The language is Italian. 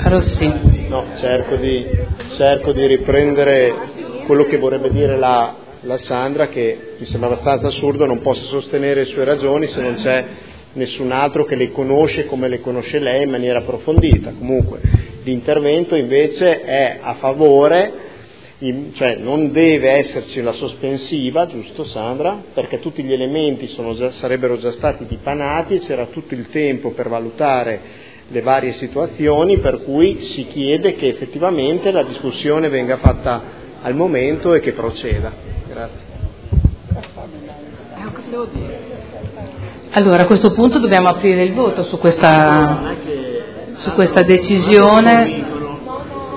Rossi. No, cerco di riprendere quello che vorrebbe dire la Sandra, che mi sembra abbastanza assurdo, non posso sostenere le sue ragioni se non c'è nessun altro che le conosce come le conosce lei in maniera approfondita. Comunque l'intervento invece è a favore, cioè non deve esserci la sospensiva, giusto Sandra? Perché tutti gli elementi sarebbero già stati dipanati e c'era tutto il tempo per valutare le varie situazioni, per cui si chiede che effettivamente la discussione venga fatta al momento e che proceda. Grazie. Cosa devo dire? Allora, a questo punto dobbiamo aprire il voto su questa decisione.